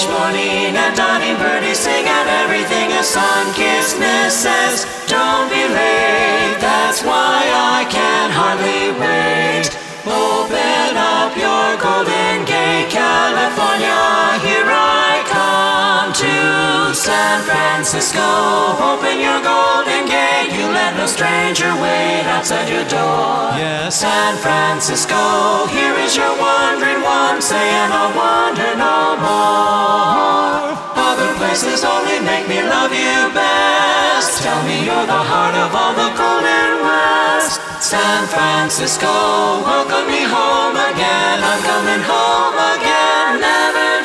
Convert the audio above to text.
Each morning a dotting birdie sing out everything a sun-kissed miss says. Don't be late, that's why I can hardly wait. Open up your golden gate, California, here I come to San Francisco. Open your golden gate, you let no stranger wait outside your door. Yes, San Francisco, here is your wandering one, saying I'll wander no more. Other places only make me love you best. Tell me you're the heart of all the golden west. San Francisco, welcome me home again. I'm coming home again, never